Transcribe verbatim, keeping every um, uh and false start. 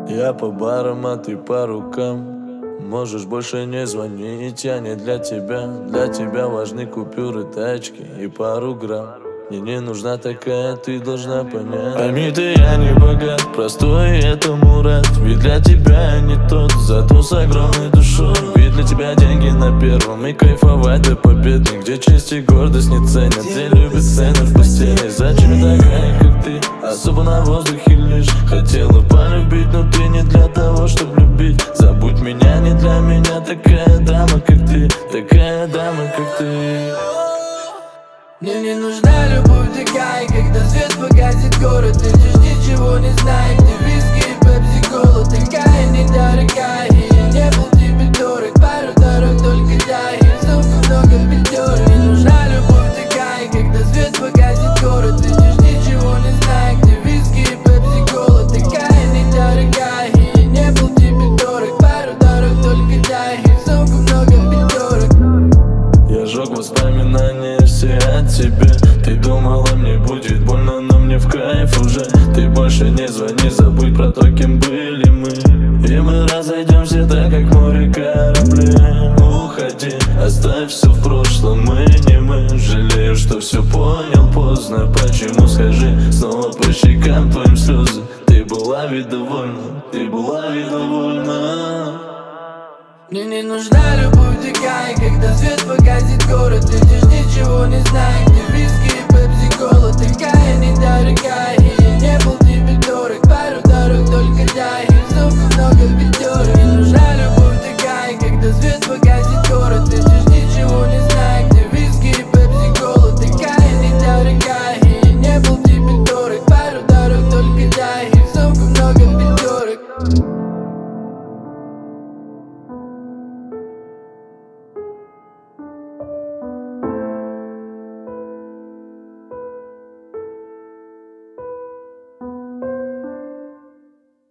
Я по барам, а ты по рукам. Можешь больше не звонить, я не для тебя. Для тебя важны купюры, тачки и пару грамм. Мне не нужна такая, ты должна понять. Пойми ты, я не богат, простой этому рад. Ведь для тебя я не тот, зато с огромной душой. Ведь для тебя деньги на первом и кайфовать до победы. Где честь и гордость не ценят, где любят сцены в постели. Зачем такая, как ты, особо на воздухе лишь хотела полюбить, но ты не для того, чтобы любить. Забудь меня, не для меня такая дама, как ты. Такая дама, как ты. Мне не нужна любовь такая, когда свет погасит город. Летишь, ничего не зная, где виски и пепси-кола. Такая недорогая, и я не был тебе дорог. Пару дорог только дай, и в сумку много пятерок. Не нужна любовь такая, когда свет погасит город. Летишь, ничего не зная, где виски и пепси-кола. Такая недорогая, и я не был тебе дорог. Пару дорог только дай, и в сумку много пятерок. Я жёг воспоминания все о тебе. Ты думала, мне будет больно, но мне в кайф уже. Ты больше не звони, забудь про то, кем были мы. И мы разойдемся так, как море корабли. Уходи, оставь все в прошлом, мы не мы. Жалею, что все понял поздно. Почему, скажи, снова по щекам твоим слезы. Ты была ведь довольна, ты была ведь довольна. Мне не нужна любовь такая, когда свет погасит город. Летишь, ничего не зная, где виски и пепси-кола. Такая недорогая, и я не был тебе дорог. Пару дорог только дай, и в сумку много пятерок. Не нужна любовь такая, когда свет погасит город. Летишь, ничего не зная, где виски и пепси-кола. Такая недорогая, и я не был тебе дорог. Пару дорог только дай, и в сумку много пятерок.